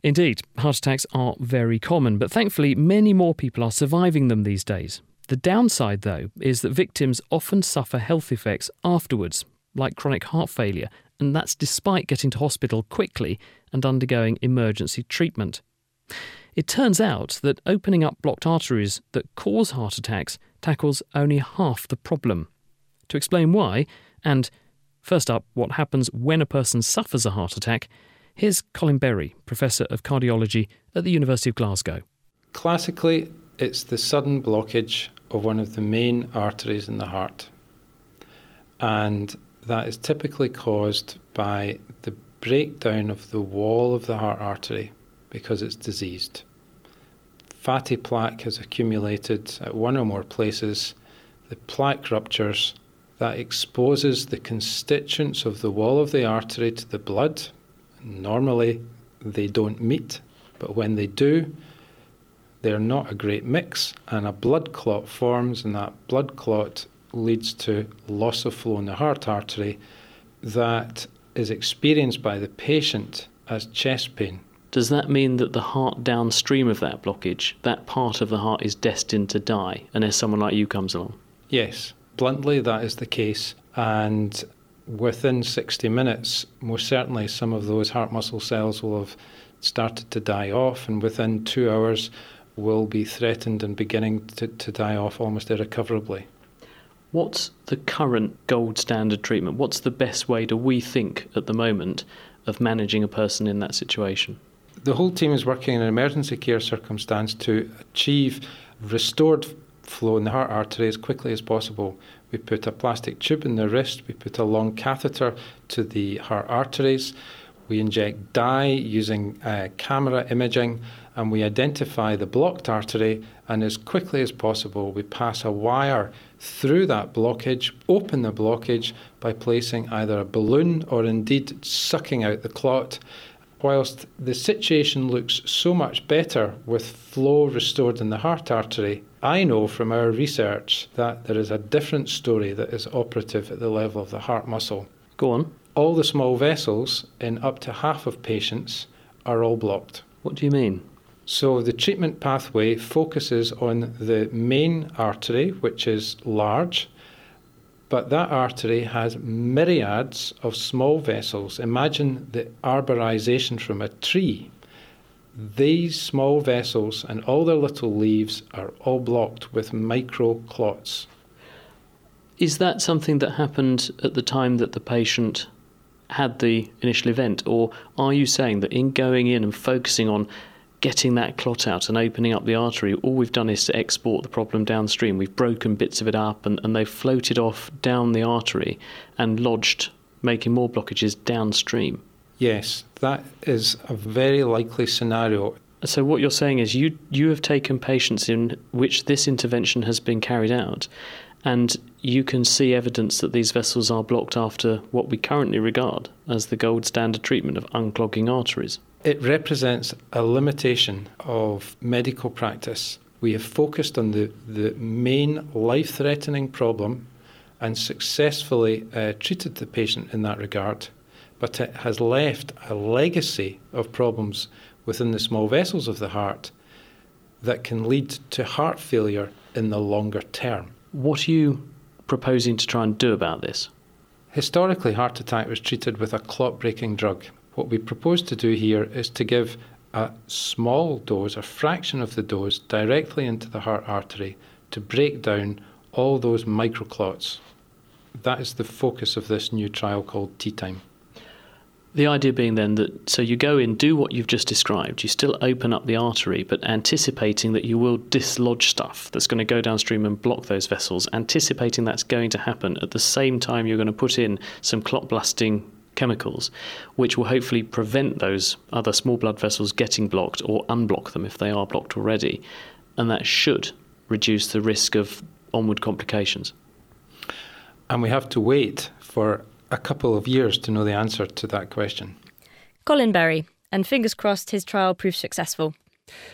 Indeed, heart attacks are very common, but thankfully many more people are surviving them these days. The downside, though, is that victims often suffer health effects afterwards, like chronic heart failure, and that's despite getting to hospital quickly and undergoing emergency treatment. It turns out that opening up blocked arteries that cause heart attacks tackles only half the problem. To explain why, and first up, what happens when a person suffers a heart attack, here's Colin Berry, Professor of Cardiology at the University of Glasgow. Classically, it's the sudden blockage of one of the main arteries in the heart. And that is typically caused by the breakdown of the wall of the heart artery because it's diseased. Fatty plaque has accumulated at one or more places. The plaque ruptures. That exposes the constituents of the wall of the artery to the blood. Normally, they don't meet, but when they do, they're not a great mix, and a blood clot forms, and that blood clot leads to loss of flow in the heart artery that is experienced by the patient as chest pain. Does that mean that the heart downstream of that blockage, that part of the heart is destined to die unless someone like you comes along? Yes, bluntly that is the case, and within 60 minutes, most certainly some of those heart muscle cells will have started to die off, and within 2 hours will be threatened and beginning to die off almost irrecoverably. What's the current gold standard treatment? What's the best way, do we think, at the moment, of managing a person in that situation? The whole team is working in an emergency care circumstance to achieve restored flow in the heart artery as quickly as possible. We put a plastic tube in the wrist, we put a long catheter to the heart arteries, we inject dye using camera imaging, and we identify the blocked artery, and as quickly as possible we pass a wire through that blockage, open the blockage by placing either a balloon or indeed sucking out the clot. Whilst the situation looks so much better with flow restored in the heart artery, I know from our research that there is a different story that is operative at the level of the heart muscle. Go on. All the small vessels in up to half of patients are all blocked. What do you mean? So the treatment pathway focuses on the main artery, which is large, but that artery has myriads of small vessels. Imagine the arborization from a tree. These small vessels and all their little leaves are all blocked with micro clots. Is that something that happened at the time that the patient had the initial event, or are you saying that in going in and focusing on getting that clot out and opening up the artery, all we've done is to export the problem downstream? We've broken bits of it up and they've floated off down the artery and lodged, making more blockages downstream? Yes, that is a very likely scenario. So what you're saying is you have taken patients in which this intervention has been carried out, and you can see evidence that these vessels are blocked after what we currently regard as the gold standard treatment of unclogging arteries. It represents a limitation of medical practice. We have focused on the main life-threatening problem and successfully treated the patient in that regard, but it has left a legacy of problems within the small vessels of the heart that can lead to heart failure in the longer term. What are you proposing to try and do about this? Historically, heart attack was treated with a clot-breaking drug. What we propose to do here is to give a small dose, a fraction of the dose, directly into the heart artery to break down all those microclots. That is the focus of this new trial called T-Time. The idea being then that, so you go in, do what you've just described, you still open up the artery, but anticipating that you will dislodge stuff that's going to go downstream and block those vessels, anticipating that's going to happen at the same time you're going to put in some clot-blasting chemicals, which will hopefully prevent those other small blood vessels getting blocked or unblock them if they are blocked already. And that should reduce the risk of onward complications. And we have to wait for a couple of years to know the answer to that question. Colin Berry, and fingers crossed his trial proves successful.